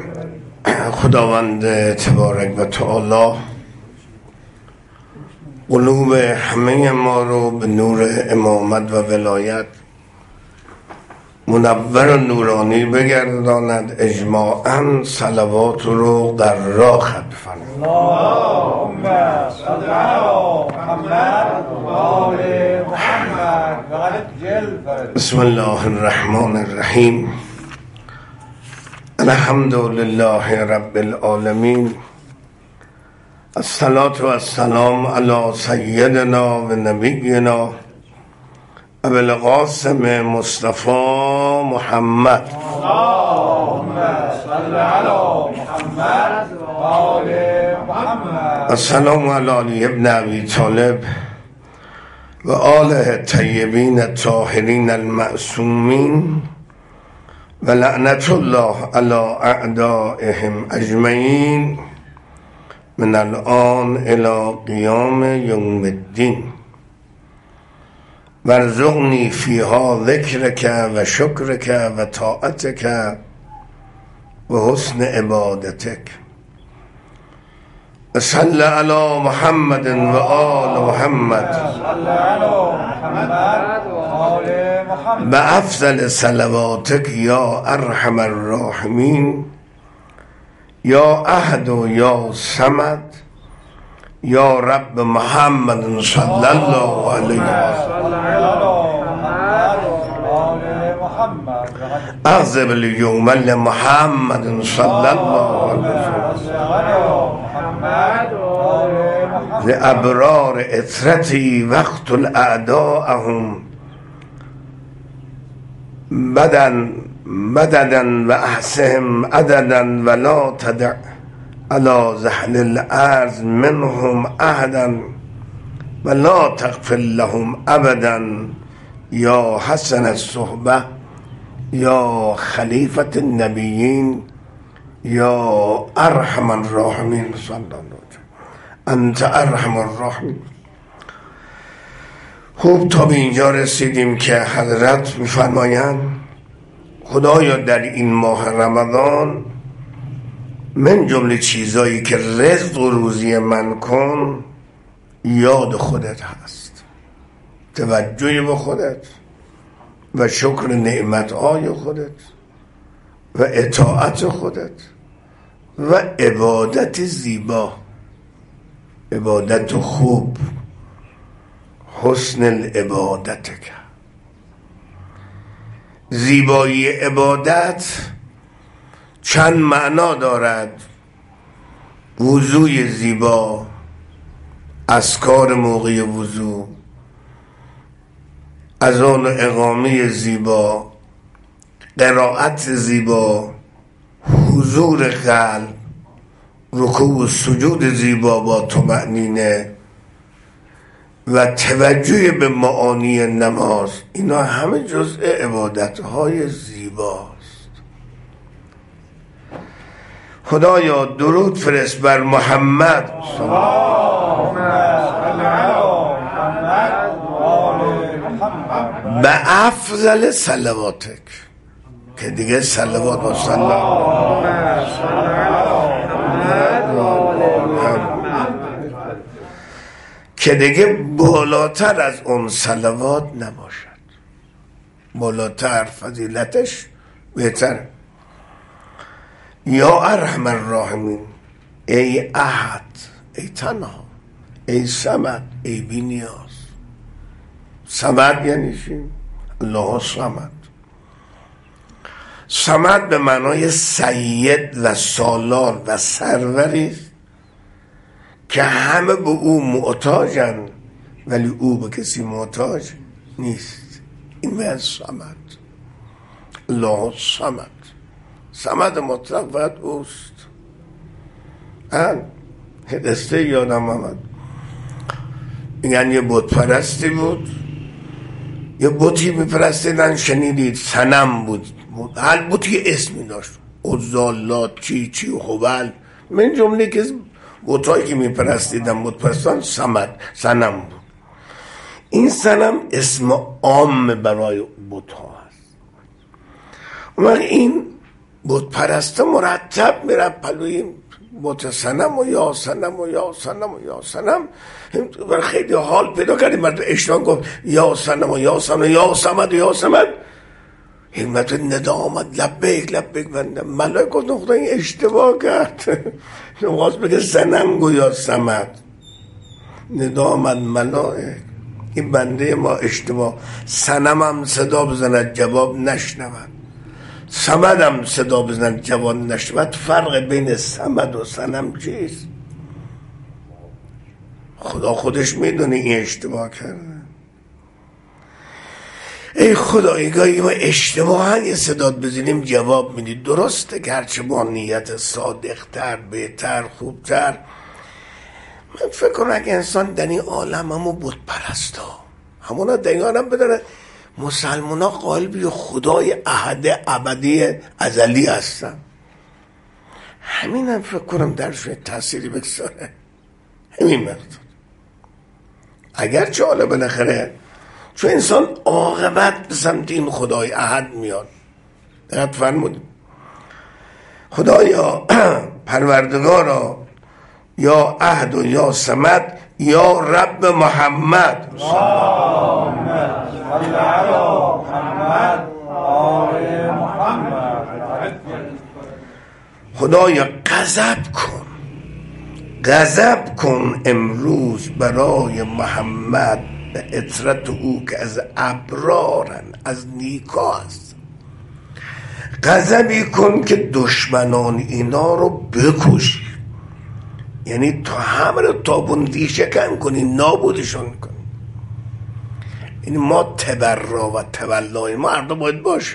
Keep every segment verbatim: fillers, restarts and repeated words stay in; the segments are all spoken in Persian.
خداوند تبارک و تعالی قلوب همه ما رو به نور امامت و ولایت منور و نورانی بگرداند. اجماعاً صلوات رو در راه خط بفرمایید. اللهم صل علی محمد و آل محمد و عجل. بسم الله الرحمن الرحیم. الحمد لله رب العالمین. الصلاة و السلام علی سیدنا و نبینا ابو القاسم مصطفى محمد. اللهم صل علی محمد و آل محمد. السلام علی علی ابن ابی طالب و آله الطیبین الطاهرین المعصومین و لعنت الله علی اعدائهم اجمعین من الان الی قیام یوم الدین. وارزقنی فیها ذکرک و شکرک و طاعتک و حسن عبادتک. صل علی محمد و آل محمد به افضل صلواتک یا ارحم الراحمین یا احد و یا صمد یا رب محمد صلی الله علیه اعظم اليوم لمحمد صلی الله علیه لابرار اطرتی وقت الاعداءهم بدن بددن و احسهم عددن ولا تدع على زحل الارض منهم احدا ولا تغفر لهم ابدا یا حسن الصحبه یا خلیفة النبیین یا ارحم الراحمین. صلی الله علیه انت ارحم الراحمین. خوب تا به اینجا رسیدیم که حضرت میفرمایند خدایا در این ماه رمضان من جمله چیزایی که رزق و روزی من کن یاد خودت هست، توجه به خودت و شکر نعمتهای خودت و اطاعت خودت و عبادت زیبا، عبادت خوب، حسن العبادتک. زیبایی عبادت چند معنا دارد. وضوی زیبا، اذکار موقع وضو، اذان و اقامه زیبا، قرائت زیبا، حضور قلب، رکوع و سجود زیبا با طمأنینه و توجه به معانی نماز. اینا همه جزء عبادت‌های زیباست. خدایا درود فرست بر محمد به افضل صلواتک، که دیگه صلوات و سلام که دیگه بالاتر از اون صلوات نباشد، بالاتر، فضیلتش بهتر. یا ارحم الراحمین، ای احد، ای تنها، ای صمد، ای بی نیاز. صمد یعنی چی؟ الله صمد. صمد به معنای سید و سالار و سروری است که همه به او محتاجن ولی او به کسی محتاج نیست. این به صمد، الله صمد. صمد مطلق فقط اوست. ان هدسته یادم آمد، یعنی یه بت پرستی بود، یه بتی میپرستیدن، شنیدید صنم بود، هر بتی اسمی داشت، عزالات چی چی هبل، من جمله که بتایی که میپرستیدن بت پرستان صمد صنم بود. این صنم اسم عام برای بت ها هست. و این بود پرسته مرتب میره پلوی بت صنم و یا صنم و یا صنم و یا صنم. برای خیلی حال پیدا کردیم، مرد اشتان گفت یا صنم و یا صنم و یا صمد و یا صمد. همت ندا آمد لبیک لبیک بنده. ملائک گفت خدا این اشتباه کرد، نواز بگه صنم گو یا صمد. ندا آمد ملائک این بنده ما اشتباه، صنم هم صدا بزند جواب نشنود، صمد هم صدا بزند جواب نشنود. فرق بین صمد و صنم چیست؟ خدا خودش میدونه این اشتباه کرده. ای خدایی گاهی ما اشتباها یه صدا بزنیم جواب میدید. درسته که هرچه با نیت صادقتر بهتر خوبتر. من فکر کنم اگه انسان در این عالم همون بود پرست ها همونا در این عالم بداره مسلمان ها قالبی خدای احد ابدی ازلی هستن، همین هم فکر کنم درش تأثیری بگذاره. همین مقدار اگرچه حالا بالاخره چون انسان عاقبت به سمت این خدای احد میاد. دقت فرمودید خدایا پروردگارا یا احد و یا صمد یا رب محمد اللهم صل علی محمد آل محمد. خدایا غضب کن غضب کن امروز برای محمد به عترت او که از ابرارن، از نیکا است. غضبی کن که دشمنان اینا رو بکشی، یعنی تا همه رو تابوندی شکن کنی، نابودشون کنی. یعنی ما تبرا و تولا ما هر دو باید باشه.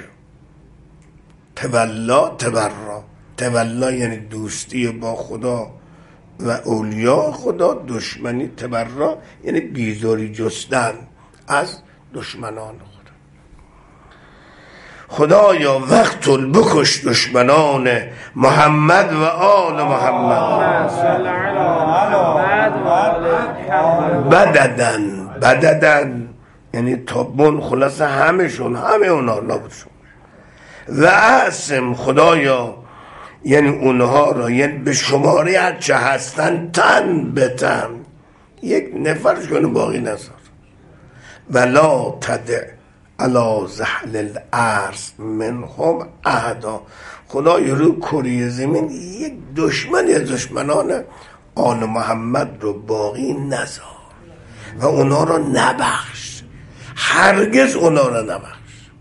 تولا تبرا، تولا یعنی دوستی با خدا و اولیاء خدا، دشمنی تبرا یعنی بیزاری جستن از دشمنان خدا. خدایا وقتل بکش دشمنان محمد و آل محمد. بددن بددن یعنی تابون خلاص همشون، همه اونا نابودشون. و عاصم خدایا یعنی اونها را، یعنی به شماره هرچه هستن تن به تن، یک نفرشون باقی نذار. ولا تدع علی زحل الارض منهم احدا. خدای رو کره زمین یک دشمنی از دشمنان آل محمد رو باقی نذار و اونا رو نبخش، هرگز اونا رو نبخش.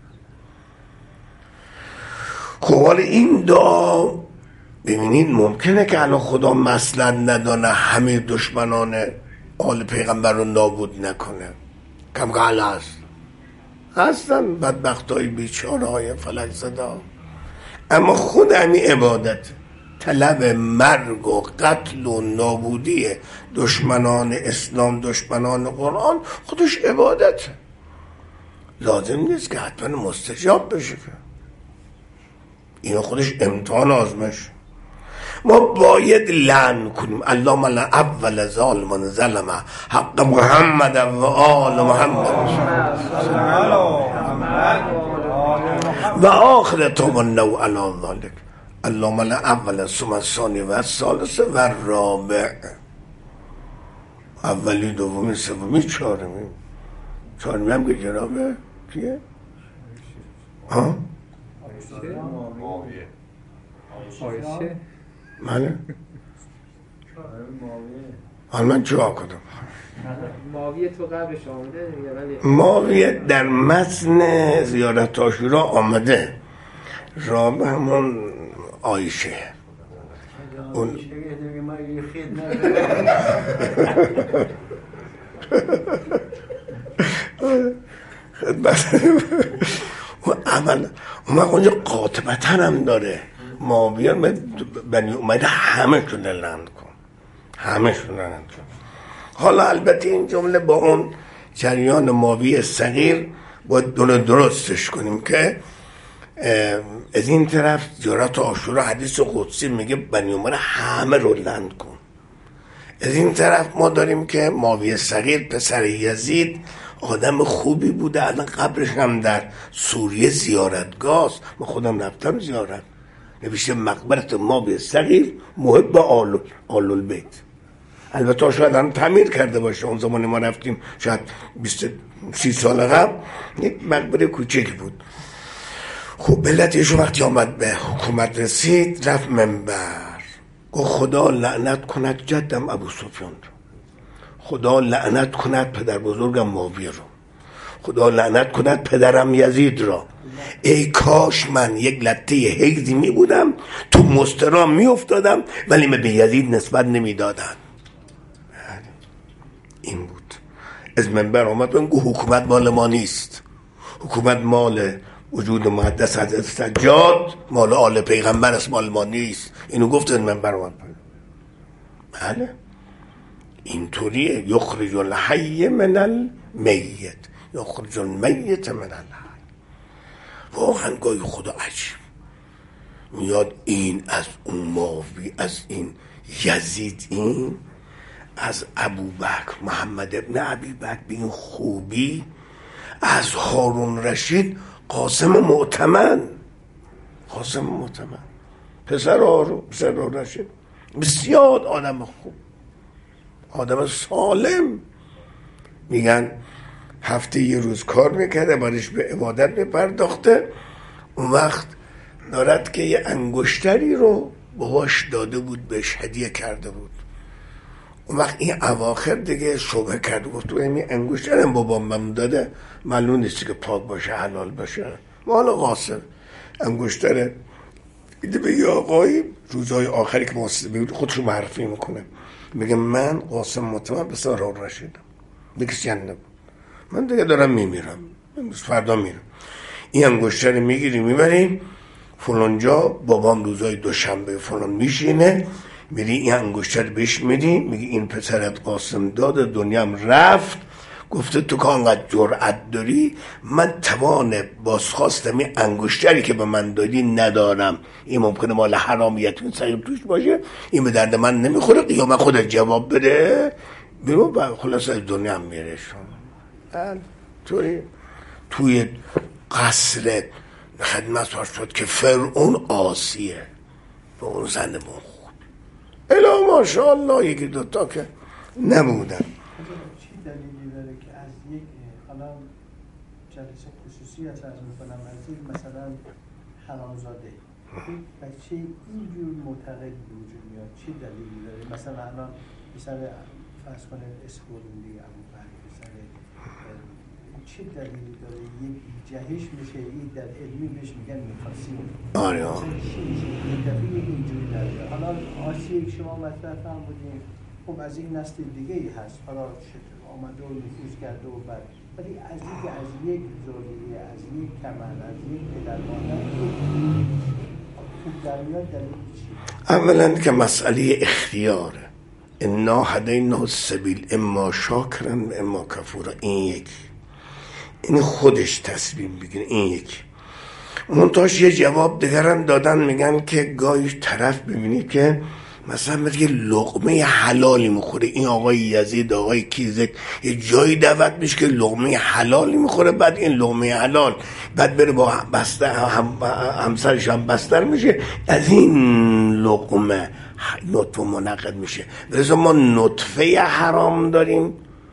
خب حالا این دعا ببینید ممکنه که الان خدا مثلا ندانه همه دشمنان آل پیغمبر رو نابود نکنه، کم قل هست هستن بدبختای بیچاره های فلک زدا، اما خود همین عبادت طلب مرگ و قتل و نابودی دشمنان اسلام، دشمنان قرآن، خودش عبادت. لازم نیست که حتما مستجاب بشه، این خودش امتحان آزمش. ما باید لعن کنیم اللهم لعن اول ظالم ظلم حق محمد و آل محمد و آخر تمنوا علی ذلک اللهم لعن اول ثم الثانی و الثالث و الرابع. اولی، دومی، سومی، چهارمی. چهارمی هم که جنابه کیه؟ ها؟ آیشه بله. حالا من چه کنم؟ ماویه تو قبلش آمده؟ ماویه در متن زیارت عاشورا آمده، رابع همون آیشه. اون خدمت و عمل اون اونجا قاطبتن هم داره. ماویه بنی اومده همه شونه لند کن، همه شونه لند کن. حالا البته این جمله با اون جریان ماوی صغیر باید درستش کنیم که از این طرف زیارت عاشورا حدیث قدسی میگه بنی عمر همه رو لند کن. از این طرف ما داریم که ماوی صغیر پسر یزید آدم خوبی بوده، الان قبرش هم در سوریه زیارتگاه است. من خودم رفتم زیارت، نوشته مقبرت ما به صغیر محب آل آل البیت. البته شاید هم تعمیر کرده باشه، اون زمان ما رفتیم شاید بیست سی سال قبل یک مقبره کوچکی بود. خب ملت ایشون وقتی آمد به حکومت رسید رفت منبر گفت خدا لعنت کند جدم ابو سفیان رو، خدا لعنت کند پدر بزرگم معاویه رو، خدا لعنت کند پدرم یزید را. ای کاش من یک لطه حیزی می بودم تو مسترام می افتادم ولی من به یزید نسبت نمی دادن. این بود. از منبر آمد بگو حکومت مال ما نیست، حکومت مال وجود مقدس حضرت سجاد، مال آل پیغمبر است، مال ما نیست. اینو گفت از منبر آمد. بله اینطوریه. یخرج الحی من المیت، یخرج المیت من الحی. واقعا گاهی خدا عجیب میاد این از اون معاویه، از این یزید، این از ابوبکر محمد ابن ابی بکر به این خوبی، از هارون رشید قاسم معتمن، قاسم معتمن پسر هارون، پسر هارون رشید، بسیار آدم خوب، آدم سالم. میگن هفته یه روز کار میکرده، بارش به عبادت میپرداخته. اون وقت دارد که یه انگشتری رو باباش داده بود، بهش هدیه کرده بود. اون وقت این اواخر دیگه شبه کرد، گفت تو این انگشترم بابام بهم داده، معلوم نیست که پاک باشه حلال باشه، مال قاسم انگشتره. ایده به یه آقایی روزهای آخری که محاسبه بود خودشو معرفی میکنه، میگه من قاسم مطمئن پسر هارون رشیدم، دیگه کسی نبود، من دیگه دارم میمیرم، فردا میرم. این انگشتر میگیری میبری فلان جا، بابام روزای دوشنبه فلان میشینه، میری این انگشتر بهش میدی، میگی این پسرت قاسم داد، دنیام رفت، گفته تو که انقدر جرأت داری، من توان بازخواستم این انگشتری که به من دادی ندارم، این ممکنه مال حرامیت این سعیم توش باشه، این به درد من نمیخوره، قیامت خودت جواب بده. بیرون و خلاص از دنیا هم میره. شما توی توی قصر خدمت شد که فرعون آسیه به اون زن من خود الا ماشاءالله یکی دوتا که نبودن. چی دلیلی داره که از یک حالا جلسه خصوصی از از میکنم از یک مثلا حرامزاده بچه اینجور معتقد وجود میاد، چی دلیلی داره؟ مثلا الان مثلا فرض کنه اسپورین دیگه ابوبکر مثلا چه دلیلی داره یک جهش میشه این در علمی بهش میگن میخواستیم آره آره یک دفعه اینجوری داره. حالا آسیه که شما مطرح هم بودیم خب از این نسل دیگه ای هست، حالا آمده و نفوذ کرده و بعد ولی از این که از یک زوریه، از یک کمن، از یک پدر مادر خوب در میاد دلیل چی؟ اولا که مسئله اختیاره، انا هدیناه السبیل اما شاکرا و اما کفورا، این یک این خودش تصمیم بگیره، این یک. منتاش یه جواب دیگرم دادن، میگن که گاهی طرف ببینید که مثلا مثل یه لقمه حلالی میخوره، این آقای یزید آقای کیزک یه جایی دعوت میشه که لقمه حلالی میخوره، بعد این لقمه حلال بعد بره با بستر هم همسرش هم بستر میشه، از این لقمه نطفه منعقد میشه. برسه ما نطفه حرام داریم،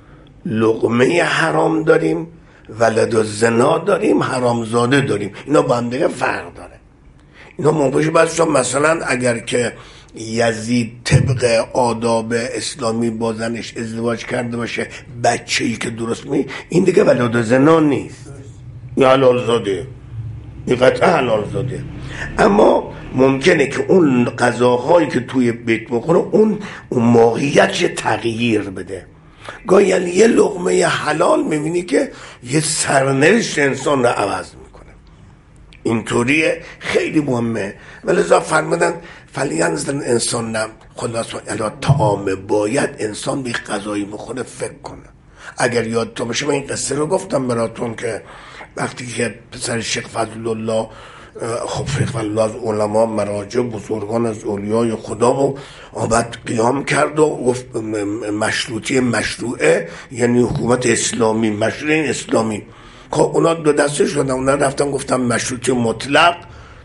لقمه حرام داریم، ولد و زنا داریم، حرامزاده داریم، اینا با هم دیگه فرق داره. اینا ممکنه بعضیشون مثلا اگر که یزید طبق آداب اسلامی با زنش ازدواج کرده باشه، بچه‌ای که درست می این دیگه ولد و زنا نیست، این حلال زاده، این قطعا حلال زاده. اما ممکنه که اون غذاهایی که توی بیت میخوره اون اون ماهیتش تغییر بده. گاهی یه لقمه حلال میبینی که یه سرنوشت انسان رو عوض میکنه. اینطوریه، خیلی مهمه. ولذا فرمودن فلینظر انسان نم خلاص الا طعام، باید انسان به غذایی میخوره فکر کنه. اگر یادتون باشه من این قصه رو گفتم براتون که وقتی که پسر شیخ فضل الله، خب شیخ فضل الله از علما مراجع بزرگان از اولیای خدا و آمد قیام کرد و گفت مشروطی مشروعه یعنی حکومت اسلامی، مشروع اسلامی. خب اونا دو دسته شدن، اونا رفتن گفتن مشروطی مطلق،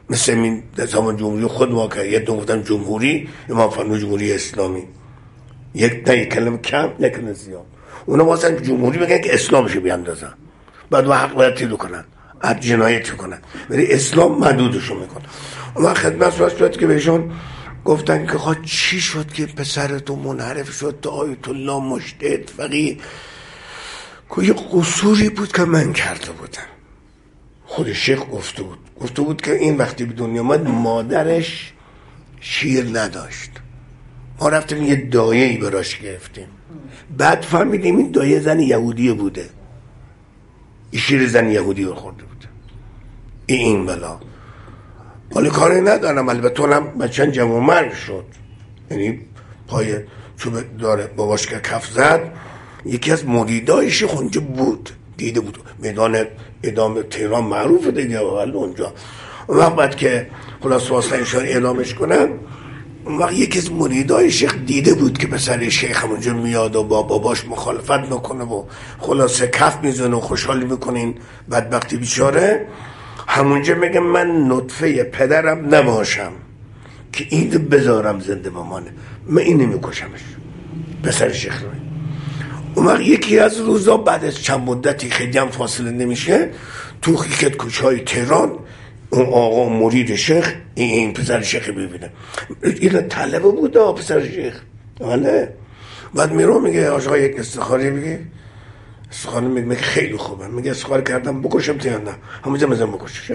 مثل این نظام جمهوری خود ما که یه دو گفتن جمهوری، امام فرمود جمهوری اسلامی، یک نه یک کلمه کم یک کلمه زیاد. اونا واسه جمهوری بگن که اسلامشو بیاندازن، بعد و حق ورزی کنن، از جنایت کنن، ولی اسلام محدودشو میکنه. اون خدمت صورت که بهشون گفتن که خواهد چی شد که پسرتو منحرف شد تا آیت الله مجتهد فقیه؟ که یه قصوری بود که من کرده بودم. خود شیخ گفته بود گفته بود که این وقتی به دنیا آمد مادرش شیر نداشت، ما رفتیم یه دایه‌ای براش گرفتیم، بعد فهمیدیم این دایه زن یهودی بوده، این شیر زن یهودی رو خورده بوده. این این بلا حالا کاری ندارم، البته اونم بچن جمع مرگ شد، یعنی پای چوب داره باباش که کف زد، یکی از مریدایش اونجا بود، دیده بود میدان اعدام تهران معروفه دیگه اونجا. اون وقت بعد که خلاص واسه ایشان اعلامش کنن، اون وقت یکی از مریدای شیخ دیده بود که پسر شیخ همونجا میاد و با باباش مخالفت میکنه و خلاصه کف میزنه و خوشحالی میکنه این بدبختی بیچاره. همونجا میگه من نطفه پدرم نباشم که این بذارم زنده بمانه، من این نمیکشمش، پسر شیخ رو. اون وقت یکی از روزا بعد از چند مدتی خیلی هم فاصله نمیشه، تو یکی از کوچه‌های تهران اون آقا مرید شیخ این پسر شیخ ببینه، این طلبه بود پسر شیخ. بله بعد میرو میگه آقا یک استخاره میگه، استخاره میگه خیلی خوبه، میگه استخاره کردم بکشم یا نه؟ همونجا مزم بکشش.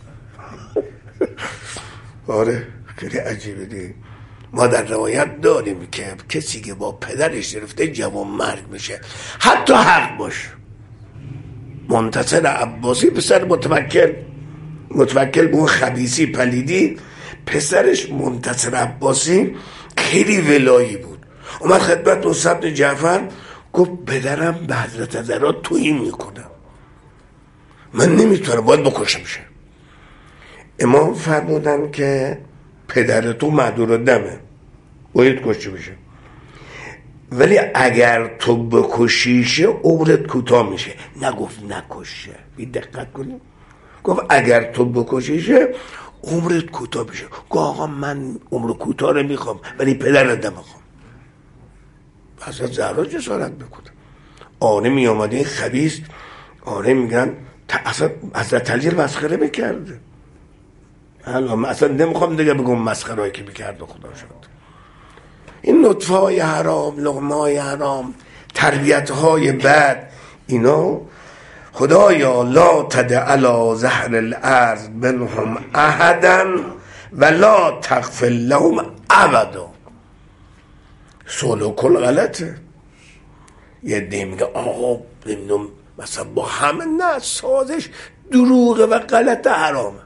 آره خیلی عجیبه دیگه. ما در روایت داریم که کسی که با پدرش گرفته جوان مرگ میشه، حتی حق باش. منتصر عباسی پسر متوکل متوکل به اون خبیثی پلیدی، پسرش منتصر عباسی خیلی ولایی بود، اومد خدمت موسی بن جعفر گفت پدرم به حضرت زهرا تویی میکنم، من نمیتونم، باید بکشمشه. امام فرمودن که پدر تو معذور دمه، باید کشته بشه، ولی اگر تو بکشیشه عمرت کوتاه میشه. نگفت نکشه، بی دقت کنیم، گفت اگر تو بکشیشه عمرت کوتاه میشه. گفت آقا من عمر کوتاه رو میخوام ولی پدرت نمیخوام. حضرت زهرا جسارت بکنه. آره می آمده این خبیث، آره میگن اصلا حضرت علی مسخره میکرده. الان اصلا نمیخوام دیگه بگم مسخره هایی که میکرده خدا شد. این نطفه های حرام، لقمه های حرام، تربیت های بد، اینا خدایا لا تدع علی ظهر الارض منهم احدا ولا تغفر لهم ابدا. سولو کل غلطه. یه دی میگه آقا نمیدونم مثلا با همه، نه، سازش دروغه و غلط حرامه.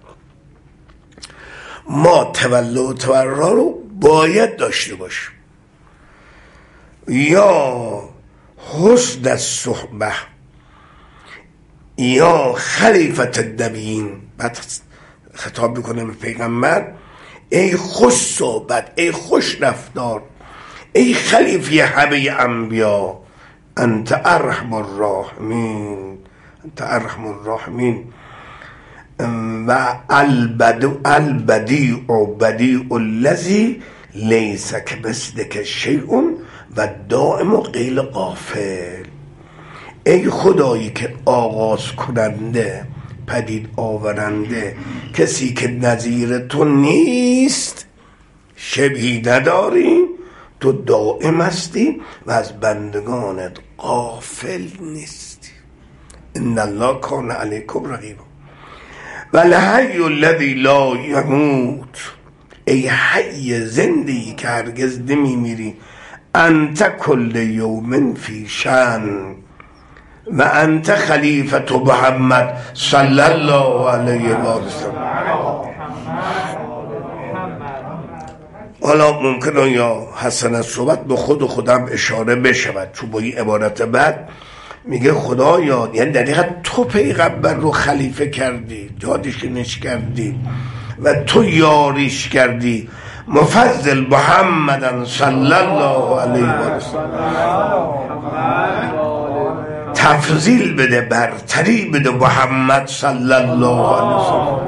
ما تولد و تورا رو باید داشته باشیم. یا حسن الصحبه یا خلیفت النبیین. بعد خطاب میکنه به پیغمبر ای خوش صحبت، ای خوش رفتار، ای خلیفه همه انبیا، انت ارحم الراحمین، انت ارحم الراحمین. و البدیع البدیع بدیع الذی لیس کمثلک شیء و دائم غیر غافل. ای خدایی که آغاز کننده، پدید آورنده، کسی که نظیر تو نیست، شبیه نداری، تو دائم هستی و از بندگانت غافل نیستی. ان الله کان علیکم رقیبا. و الحی الذی لا یموت، ای حی زندگی که هرگز نمیمیری، انت کل یوم فی شأن و انت خلیفت محمد صلی الله علیه و سلم. حالا ممکنه یا حسن صحبت به خود و خودم اشاره بشود، چون با این عبارت بعد میگه خدایا، یعنی در حقیقت تو پیغمبر رو خلیفه کردی، جادشینش کردی و تو یاریش کردی، مفضل محمدن صلی الله علیه و سلم. تفضیل بده، برتری بده محمد صلی الله علیه وسلم.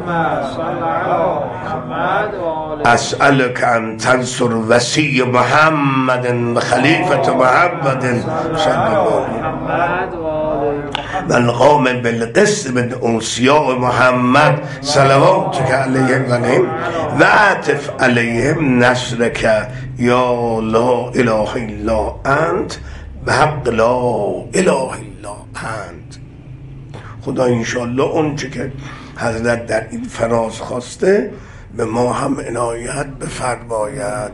اسألك ان تنصر وصی محمد و خلیفة محمد صلی الله علیه و القام بالقسط من اوصیاء محمد صلواتک علیهم و علیهم و عطف علیهم نصرک یا لا اله الا انت به حق لا اله الا انت. خدا انشالله اون چه که حضرت در این فراز خواسته به ما هم عنایت بفرماید.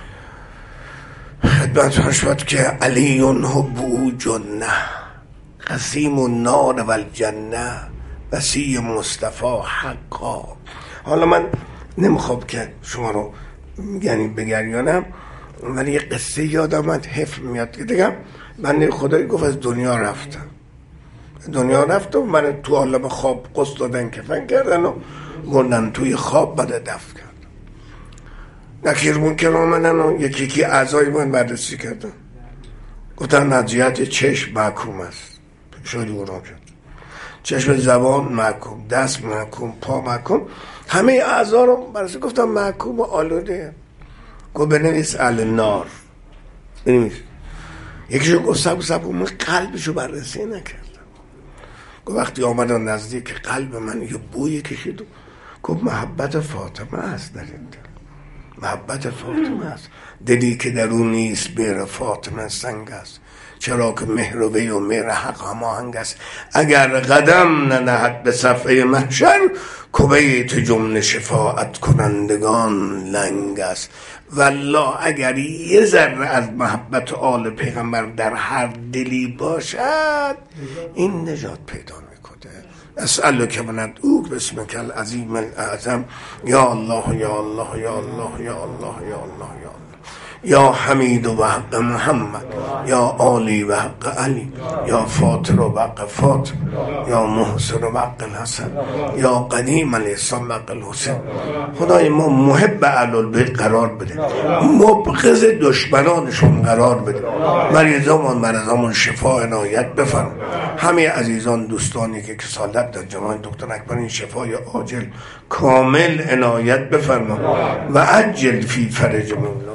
خدمت شد که علی حبه جنه قسیم النار و الجنه وصی مصطفی حقا. حالا من نمیخوام که شما رو یعنی بگریانم، ولی یه قصه یادم من حیف میاد که دیگه من خدای گفت از دنیا رفتم دنیا رفتم من تو عالم خواب قصد دادن کفن کردن و بردن توی خواب بعد دفن کردن. نکیر منکر آمدن و یکی یکی اعضای من بررسی کردن، گفتن نزیت چشم محکوم است، شاید اونام شد، چشم زبان محکوم، دست محکوم، پا محکوم، همه اعضا رو بررسی. گفتم محکوم و آلوده. گفت بنویس اهل نار، بنویس. یکیشو گفت سبو سبو من قلبشو بررسی نکردم. گفت وقتی آمدن نزدیک قلب من یه بوی کشید و گفت محبت فاطمه است در این دل، محبت فاطمه است. دلی که در اون نیست بیر فاطمه سنگ است، چرا که مهر وی و مهر حق هماهنگ است. اگر قدم ننهد به صفحه محشر کویت جمله شفاعت کنندگان لنگ است. والله اگر یه ذره از محبت آل پیغمبر در هر دلی باشد این نجات پیدا میکنه. اسألک من ادعوک باسمک العظیم الاعظم یا الله یا الله یا الله یا الله یا الله یا الله یا حمید و حق محمد یا عالی و حق علی یا فاطر و حق فاطر یا محسن و حق الحسن یا قدیم الاحسان و حق الحسین. خدای ما محب اهل البیت قرار بده، مبغض دشمنانشون قرار بده، مریضامون مرضامون شفا عنایت بفرما. همه عزیزان دوستانی که کسالت در جماعت دکتر اکبر این شفای عاجل کامل عنایت بفرما و عجل فی فرج مولا.